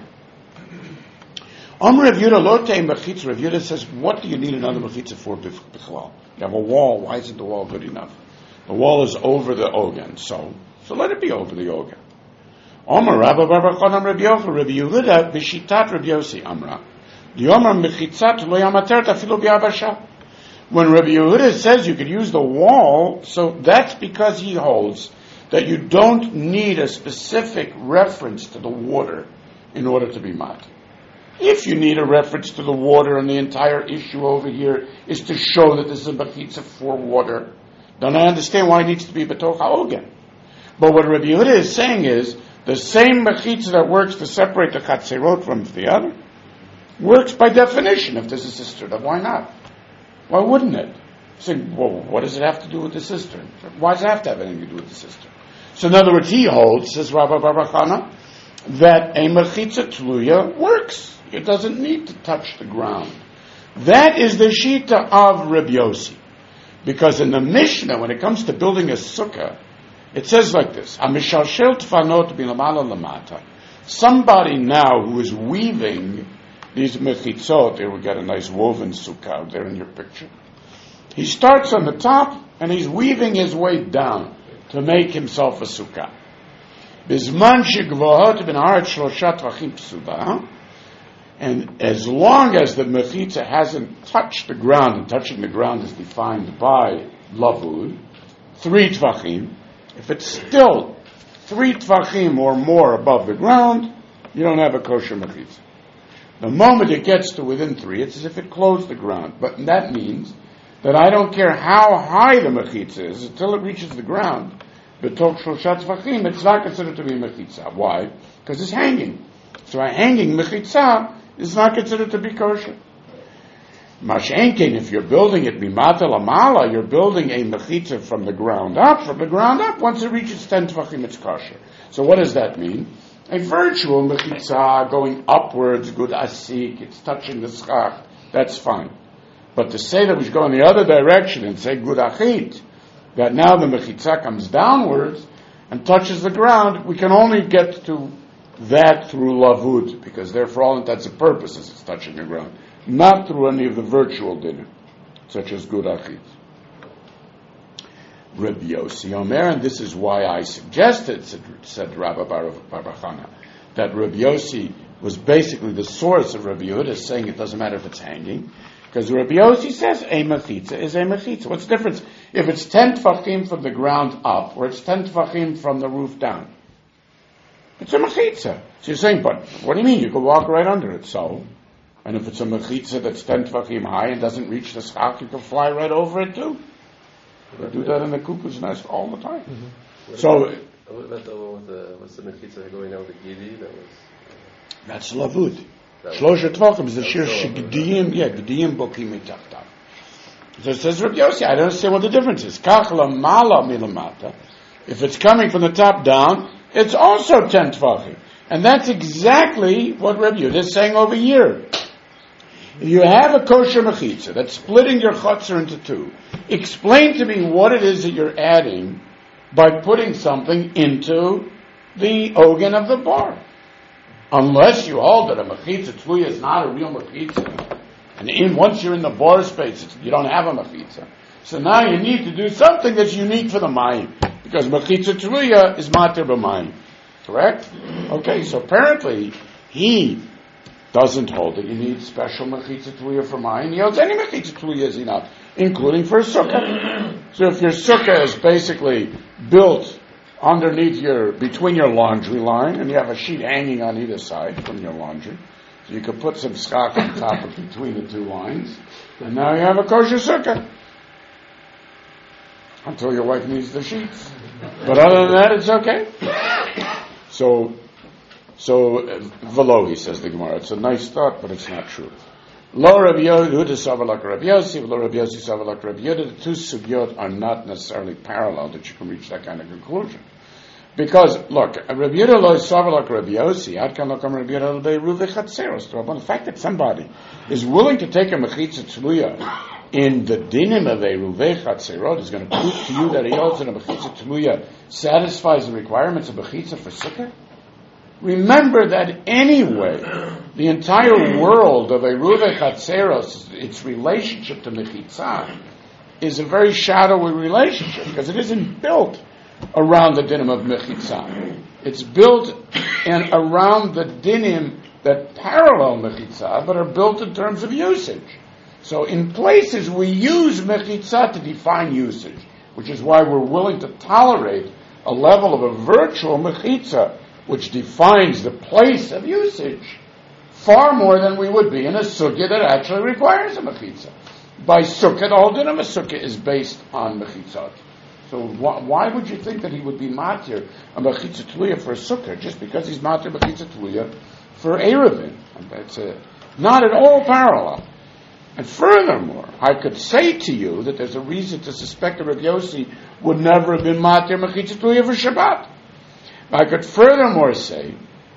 [SPEAKER 2] Om Rav Yehuda lo teim mechitza. Rav Yehuda says, what do you need another mechitza for bichlal? You have a wall. Why isn't the wall good enough? The wall is over the ogen, so so let it be over the ogen. Omer Rabba Bar Chonam Rav Yochanan Rav Yehuda b'shitat Rav Yossi Amra. The Omer mechitzat lo yamatert afilu b'yabasha. When Rabbi Yehuda says you could use the wall, so that's because he holds that you don't need a specific reference to the water in order to be mat. If you need a reference to the water and the entire issue over here is to show that this is a mechitza for water, then I understand why it needs to be betoch ha'ogen. But what Rabbi Yehuda is saying is the same mechitza that works to separate the chatzerot from the other works by definition if there's a cistern. Why not? Why wouldn't it? Say, well, what does it have to do with the cistern? Why does it have to have anything to do with the cistern? So in other words, he holds, says Rabbi Bar Chana, that a mechitza tluya works. It doesn't need to touch the ground. That is the shita of Reb Yossi. Because in the Mishnah, when it comes to building a sukkah, it says like this,Amishalshel tfanot bilamala lamata. Somebody now who is weaving these mechitzot, there we got a nice woven sukkah out there in your picture. He starts on the top and he's weaving his way down to make himself a sukkah. Bizman shegvohot ben haaretz shlosha tvachim psuda. And as long as the mechitza hasn't touched the ground, and touching the ground is defined by lavud, three tvachim, if it's still three tvachim or more above the ground, you don't have a kosher mechitza. The moment it gets to within three, it's as if it closed the ground. But that means that I don't care how high the mechitza is, until it reaches the ground, b'tok shlosha tefachim, it's not considered to be a mechitza. Why? Because it's hanging. So a hanging mechitza is not considered to be kosher. Mashenkin, if you're building it mimata lamala, you're building a mechitza from the ground up. From the ground up, once it reaches ten tefachim, it's kosher. So what does that mean? A virtual mechitza going upwards, good asik, it's touching the schach, that's fine. But to say that we should go in the other direction and say good achit, that now the mechitza comes downwards and touches the ground, we can only get to that through lavud, because there, for all intents and purposes, it's touching the ground. Not through any of the virtual dinner, such as good achit. Rabbi Yossi Omer, and this is why I suggested, said, said Rabbi Bar Chana, that Rabbi Yossi was basically the source of Rabbi Yehuda, saying it doesn't matter if it's hanging, because Rabbi Yossi says a mechitza is a mechitza. What's the difference if it's ten tefachim from the ground up, or it's ten tefachim from the roof down? It's a mechitza. So you're saying, but what do you mean? You can walk right under it. So, and if it's a mechitza that's ten tefachim high and doesn't reach the schach, you can fly right over it too. They do that in the cuckoo's nest all the time.
[SPEAKER 6] Mm-hmm.
[SPEAKER 2] So,
[SPEAKER 6] what about the one with the, what's the mechitza going out with the gidi? That was.
[SPEAKER 2] That's lavud.
[SPEAKER 6] That
[SPEAKER 2] Shlosha tvachim is the shir shigdiyim, yeah, gdiyim bokim mitachtav. So it says Rabbi Yossi, I don't understand what the difference is. Kach lamala milamata. If it's coming from the top down, it's also ten tvachim. And that's exactly what Rabbi Yehuda is saying over here. If you have a kosher mechitza that's splitting your chutzner into two, explain to me what it is that you're adding by putting something into the ogen of the bar. Unless you hold that a mechitza tluya is not a real mechitza, and in, once you're in the bar space, it's, you don't have a mechitza. So now you need to do something that's unique for the mayim, because mechitza tluya is matir b'mayim. Correct? Okay, so apparently he doesn't hold that you need special mechitza tluya for mayim. He holds any mechitza tluya is enough, including for a sukkah. So if your sukkah is basically built underneath your, between your laundry line, and you have a sheet hanging on either side from your laundry, so you can put some schach on top of between the two lines, and now you have a kosher sukkah. Until your wife needs the sheets. But other than that, it's okay. So, so, velo, he says the Gemara. It's a nice thought, but it's not true. Lo Rabbi Yehuda savalak Rabbi Yossi, lo Rabbi Yossi savalak Rabbi Yehuda. The two sugyot are not necessarily parallel that you can reach that kind of conclusion. Because, look, Rabbi Yehuda lo savalak Rabbi Yossi, ad kan lo kam Rabbi Yehuda lo be'eruve chatzeros. The fact that somebody is willing to take a mechitza tluya in the dinim of eruve chatzerot is going to prove to you that a holds in a mechitza tluya satisfies the requirements of mechitza for sukkah. Remember that anyway, the entire world of eruve chatzeros, its relationship to mechitza, is a very shadowy relationship because it isn't built around the dinim of mechitza. It's built and around the dinim that parallel mechitza, but are built in terms of usage. So in places we use mechitza to define usage, which is why we're willing to tolerate a level of a virtual mechitza, which defines the place of usage, far more than we would be in a sukkah that actually requires a mechitza. By sukkah, the whole din of a sukkah is based on mechitzot. So wh- why would you think that he would be matir a mechitza tluya for a sukkah just because he's matir mechitza tluya for eruvin? That's a, not at all parallel. And furthermore, I could say to you that there's a reason to suspect that Rabbi Yossi would never have been matir mechitza tluya for Shabbat. I could furthermore say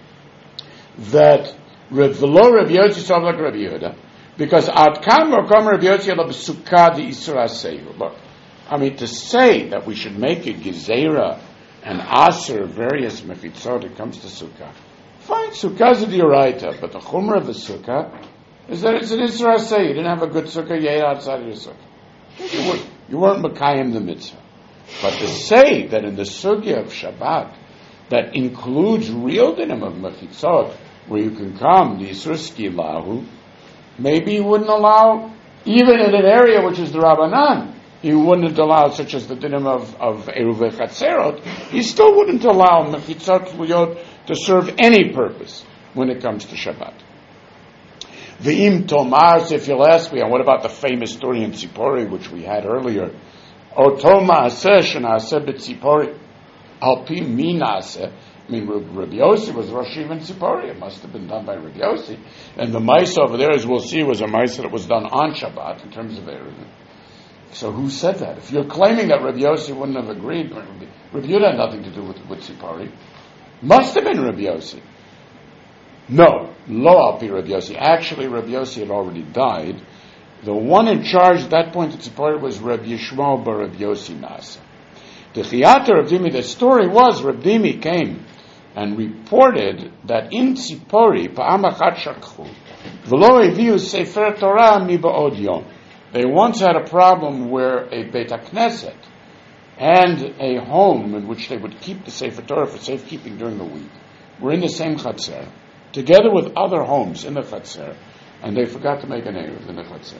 [SPEAKER 2] that v'lo Rabbi Yossi saw like Rabbi Yehuda, because ad kam or kam Rabbi Yossi ala b'sukkah di isur aseyu. Look, I mean, to say that we should make a gezerah and aser various mechitzot, it comes to sukkah. Fine, sukkah is a dioraita, but the chumrah of the sukkah is that it's an isur aseyu. You didn't have a good sukkah, you ate outside of your sukkah. You weren't, you weren't makayim the mitzvah. But to say that in the sugya of Shabbat, that includes real dinim of mechitzot, where you can come, the isur skilahu, maybe you wouldn't allow, even in an area which is the Rabbanan, you wouldn't allow, such as the dinim of, of Eruvei Chatzerot, you still wouldn't allow mechitzot tluyot to serve any purpose when it comes to Shabbat. V'im Tomas, if you'll ask me, and what about the famous story in Tzipori, which we had earlier? Oto ma'aseh shenaseh b'Tzipori, al pi mi naseh. I mean, Rabbi Yossi was Rosh Yeshiva in Tzipori. It must have been done by Rabbi Yossi. And the Maisa over there, as we'll see, was a Maisa that was done on Shabbat in terms of Erev. So who said that? If you're claiming that Rabbi Yossi wouldn't have agreed, Rabbi Yehuda had nothing to do with, with Tzipori. Must have been Rabbi Yossi. No, lo al pi Rabbi Yossi. Actually, Rabbi Yossi had already died. The one in charge at that point at Tzipori was Rabbi Yishmael bar Rabbi Yossi Nasa. The Chiyata Rav Dimi, the story was Rav Dimi came and reported that in Tzipori, pa'am achat shakchu, v'lo eviu sefer Torah mi ba'od yom. They once had a problem where a Beit HaKnesset and a home in which they would keep the Sefer Torah for safekeeping during the week were in the same Chatzer, together with other homes in the Chatzer, and they forgot to make an Erev in the Chatzer.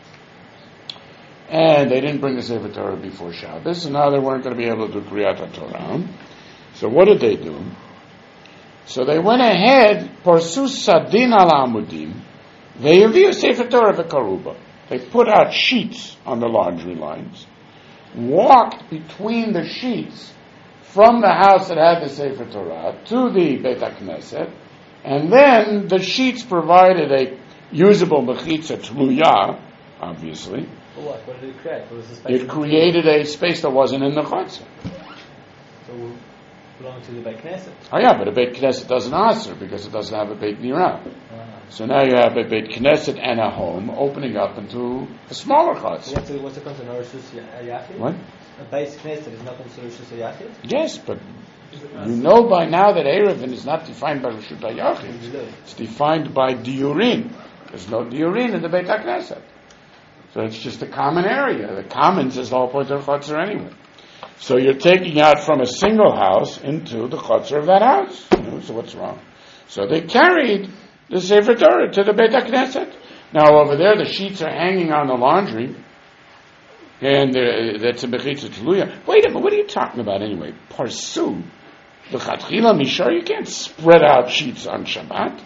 [SPEAKER 2] And they didn't bring the Sefer Torah before Shabbos, and now they weren't going to be able to do Kriyat HaTorah. So what did they do? So they went ahead, Porsu Sadin al Amudim, they Yaviu Sefer Torah v'Karuba. They put out sheets on the laundry lines, walked between the sheets from the house that had the Sefer Torah to the Beit HaKnesset, and then the sheets provided a usable mechitza tluya, obviously.
[SPEAKER 8] For what? What did it create? What was the space?
[SPEAKER 2] It created a space that wasn't in the chutzner.
[SPEAKER 8] So it belonged to the Beit Knesset.
[SPEAKER 2] Oh yeah, but a Beit Knesset doesn't answer because it doesn't have a Beit Nirah.
[SPEAKER 8] Ah.
[SPEAKER 2] So now you have a Beit Knesset and a home opening up into a smaller chutzner.
[SPEAKER 8] What's the, what's the concept of Roshus Yachid?
[SPEAKER 2] What?
[SPEAKER 8] A base Knesset is not considered Roshus Yachid?
[SPEAKER 2] Yes, but you know by now that Erevin is not defined by Rishut HaYachid. It's defined by Diurin. There's no Diurin in the Beit HaKnesset. So it's just a common area. The commons is the whole point of the chutzner anyway. So you're taking out from a single house into the chutzner of that house. You know, so what's wrong? So they carried the Sefer Torah to the Beit HaKnesset. Now over there the sheets are hanging on the laundry. And uh, that's a Mechitza Tluya. Wait a minute, what are you talking about anyway? Parsu. The Chatchila Mishar, you can't spread out sheets on Shabbat.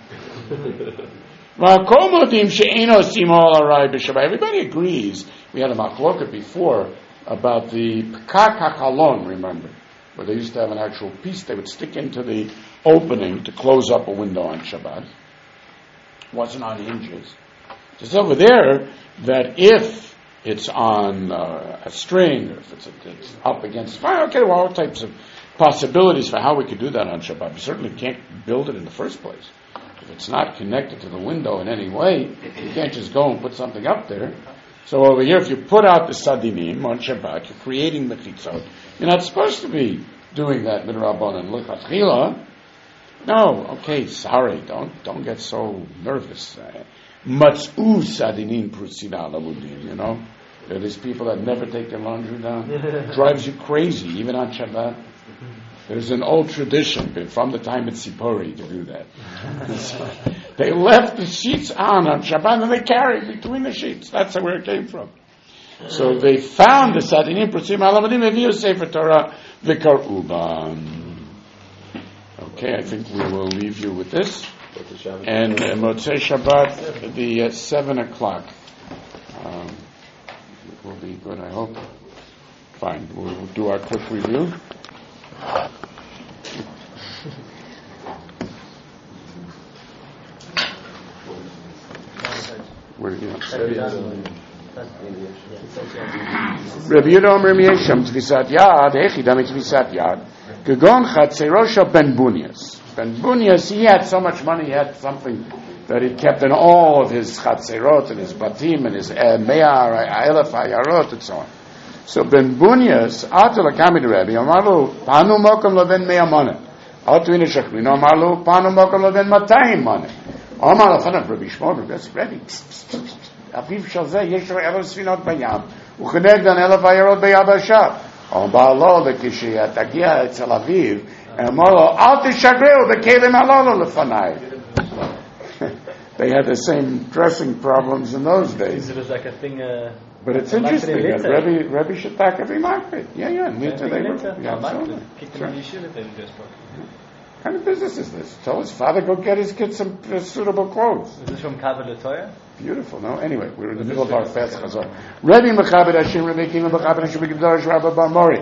[SPEAKER 2] Everybody agrees. We had a machloket before about the Pekak HaChalon, remember, where they used to have an actual piece they would stick into the opening to close up a window on Shabbat. It wasn't on hinges. It's over there that if it's on uh, a string, or if it's, it's up against fire, okay, well, all types of possibilities for how we could do that on Shabbat. We certainly can't build it in the first place. If it's not connected to the window in any way, you can't just go and put something up there. So over here, if you put out the sadinim on Shabbat, you're creating mechitzot. You're not supposed to be doing that midrabanan lechatchila. No, okay, sorry, don't don't get so nervous. Matz'u sadinim prutzina lamudim, you know. There are these people that never take their laundry down. It drives you crazy, even on Shabbat. There's an old tradition from the time at Tzipori to do that. So they left the sheets on on Shabbat and they carried between the sheets. That's where it came from. So they found the Sadinim Prutzim Alamadim Eviu Sefer Torah V'Karuban. Okay, I think we will leave you with this. And uh, Motzei Shabbat, the uh, seven o'clock. Um, it will be good, I hope. Fine, we'll do our quick review. Where, you know, Rabbi Yehuda Omer Miyesham Tvisat Yad Hechida Mitzvisat Yad Gegon Chatzerosha Ben Bunyas. Ben Bunyas, he had so much money, he had something that he kept in all of his Chatzerot and his Batim and his Me'ar, Elef Ayarot and so on. So Ben Bunyas, Atu Lakami to Rabbi, Amaru Panu Mokum Leven Mea Moneh. Atu Ina Shakrino, Amaru Panu Mokum Leven Matayim Moneh. Omar Lafanav Rabbi Shmon, that's Rabbi. Aviv Shalzeh, Yeshua Elo Sfinot Bayam, Ucheneg Dan Elef Ayarot Bayabasha. Omar Lo, the Kishiyat Agia, it's Tel Aviv, and Omar Lo, Al Tishagreu, the Kelim Alolo Lefanai. They had the same dressing problems in those days.
[SPEAKER 8] It was like a thing. Uh,
[SPEAKER 2] but it's interesting. Rebbe, Rebbe Shatak every market. Yeah, yeah. Later they were. Yeah,
[SPEAKER 8] Kicked them in the yeshiva, they just broke.
[SPEAKER 2] What kind of business is this? Tell his father, go get his kid some uh, suitable clothes.
[SPEAKER 8] Is this from Kabbalah Torah?
[SPEAKER 2] Beautiful, no? Anyway, we're in the middle of our fast chazor. Rebbe Mechabed Hashem, Rebbe Kima Mechabed Hashem, Rebbe Gdarash Rabba Bar Mori.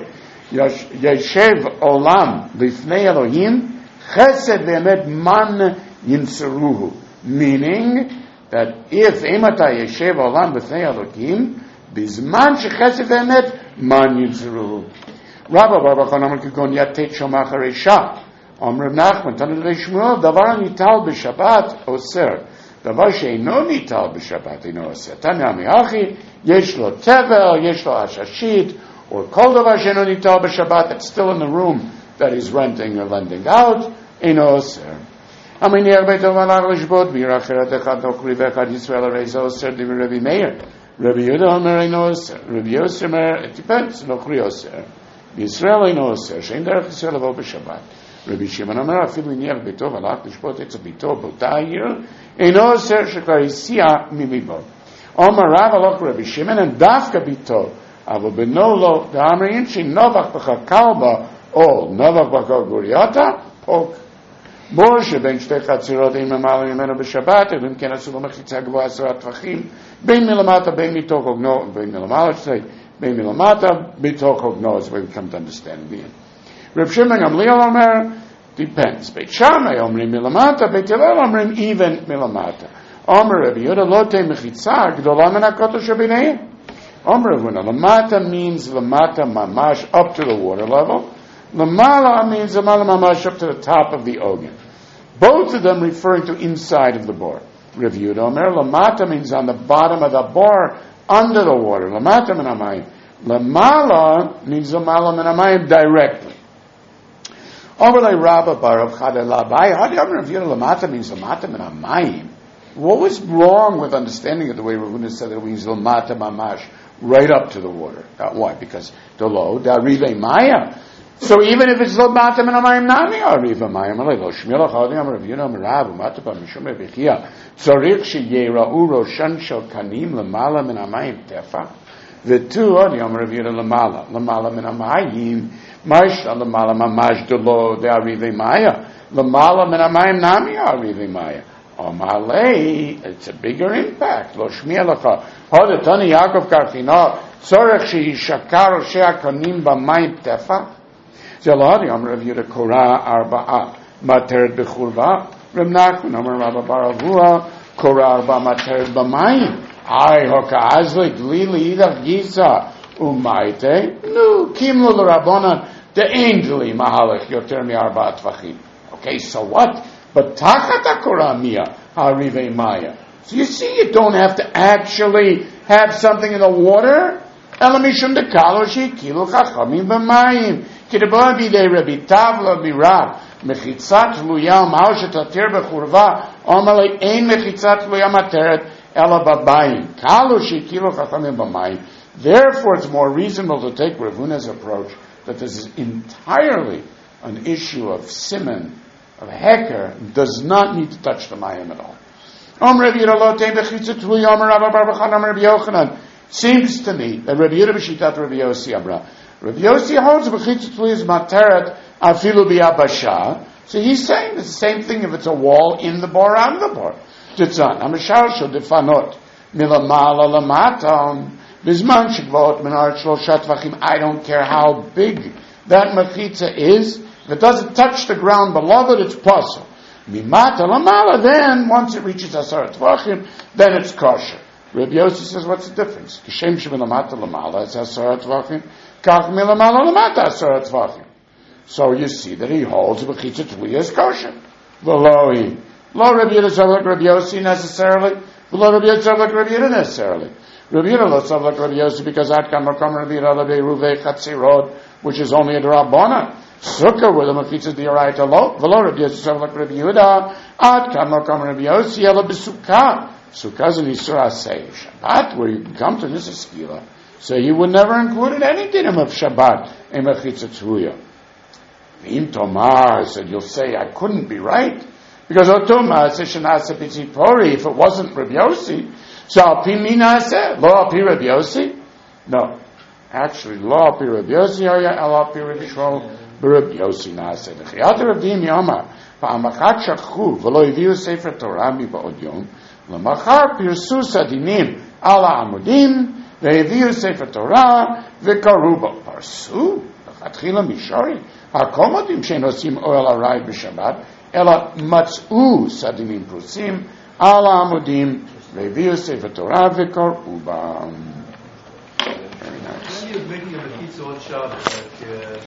[SPEAKER 2] Yeshev Olam Lifnei Elohim Chesed Ve'emet Man Yinseruhu. Meaning that if Emata Yeshev Olam Lifnei Elohim Bizman Shechesed Ve'emet Man Yinseruhu. Rabba Bar Bachon Amar Kikon Yatet Shomach Haresha Amr Nachman Tanu Lei Shmuel Davar Nital B'Shabbat Oser דבר שאינו ניטל בשבת אינו עושה. תניא מאחי, יש לו תבל, יש לו עששית, or כל דבר שאינו ניטל בשבת, it's still in the room that he's renting or lending out, אינו עושה. המניח ביתו והלך לשבות, בעיר אחרת אחד נוכרי ואחד ישראל הרי זה עושה דברי רבי מאיר. רבי יהודה אומר אינו עושה. רבי יוסי אומר, it depends, נוכרי עושה. בישראל אינו עושה, שאין דרך ישראל לבוא בשבת. רבי שמעון אומר, אפילו הניח ביתו והלך לשבות אצל ביתו באותה העיר, אינו עושה שכבר הסיע מליבו. אומר רב הלוך רבי שמעון, הם דווקא ביתו, אבל בנו לו, דאמרין שנובח בך כלבה, או נובח בך גוריותה, פוק. בור שבין שתי חצירות אין ממעלה ממנו בשבת, אלא אם כן עשו לו מחיצה גבוהה עשרה טפחים, בין מלמטה, בין מתוך עוגנו, בין מלמעלה, בין מלמטה, בתוך עוגנו, אז we come to understand the end. Reb Shimon Gamliel Omer, depends. Beit Shammai Omrim Milamata, Beit Hillel Omrim even Milamata. Omer Reb Yehuda Lote Mechitza Gdola Min HaKotel Shebineim. Omer Reb Huna, Lamata means Lamata Mamash, up to the water level. Lamala means Lamala Mamash, up to the top of the Ogen. Both of them referring to inside of the bore. Reb Yehuda Omer, Lamata means on the bottom of the bore, under the water. Lamata Min HaMayim. Lamala means Lamala Min HaMayim directly. Overlay Rabba Baruch Chadelabai. How do you understand Lamata means Lamata Min HaMayim? What was wrong with understanding it the way Ravuna said that it means Lamata Mamash, right up to the water? Uh, why? Because Dolo, Darive Maya. So even if it's Lamata Min HaMayim, Nami Ariva Maya, Malay, Shmila Chadim, Ravuna, Marav, Matapa, Mishum Bechiya, Tzorich Sheyera'u Roshan Shel Kanim, Lamala Min HaMayim Tefa. The two are the Amar of Yira Lamala, Lamala Min HaMayim, Marsha Lamala Mamash Delo, the Arive Maya, Lamala Min HaMayim Nami Arive Maya. Omalei, it's a bigger impact. Lo Shmielacha, Hodetani Yaakov Karchina, Tzorech Shehi Shakar Shea Kanim B'Mayim Tefa. Zeladi Amar of Yira Korah Arba'a, Materet B'Chulva, Reb Nachman Amar Rabba Baravua, Korah Arba'a Materet B'Mayim. Ay hoka azlik lili idach gisa umayte nu kimlu l'rabonan the angeli mahalach yoter mi arba tvachim. Okay, so what? But tachat hakoramia harive maya. So you see, you don't have to actually have something in the water. Elamishum dekaloshi kilu chachamim b'mayim kidabah bidei Rabbi Tavla birav mechitzat luya ma'oshet atir b'churva omalei ein mechitzat luya materet. Therefore, it's more reasonable to take Rav Huna's approach that this is entirely an issue of siman, of heker, does not need to touch the mayim at all. Seems to me that Rabbi Yehuda b'shitat Rabbi Yossi Amra. Rabbi Yossi holds b'chitzut tluya is materet afilu b'yabasha. So he's saying it's the same thing if it's a wall in the bore, on the bore. Titzan, Amashal defanot milamala lamatam bizman shivot minar shloshat vachim. I don't care how big that machitza is. If it doesn't touch the ground below it, it's possible. Mimata lamala, then once it reaches asarat vachim, then it's kosher. Rabbi Yossi says, what's the difference? Kishem shemilamata lamala is asarat vachim. Kach milamala lamata asarat vachim. So you see that he holds machitza tluya is kosher. V'lohi. Lo Rabbi Yehuda sounds like Rabbi Yossi necessarily. Lo Rabbi Yehuda sounds like Rabbi Yehuda necessarily. Rabbi Yehuda lo sounds like Rabbi Yossi because at kam makam Rabbi Yehuda lebei ruvei chatzirot, which is only a drabana. Sukkah where the machitza is the oraita lo. V'lo Rabbi Yossi sounds like Rabbi Yehuda. At kam makam Rabbi Yossi ela b'sukkah. Sukkah is an isur asay. Shabbat where you come to this is skila. So you would never include any dinim of Shabbat in machitza tzuya. V'im tomar said you'll say I couldn't be right. Because if it wasn't Rabbi Yossi, so Alpi Minaseh, Lo Alpi Rabbi Yossi? No. Actually, Lo Alpi Rabbi Yossi, Alpi Rabbi Shmuel, ברב יוסי נעשה לכי. עד רב דימי אמר, פעם אחת שכחו ולא הביאו ספר תורה מבעוד יום, למחר פרסו סדינים על העמודים, והביאו ספר תורה וקראו בו. פרסו, לכתחילה מישורי, הקומודים שנושאים אוהל ארעי בשבת, אלא מצאו סדינים פרוסים על העמודים, והביאו ספר תורה וקראו בם.
[SPEAKER 5] Then he was making a mechitza on Shabbos, like uh,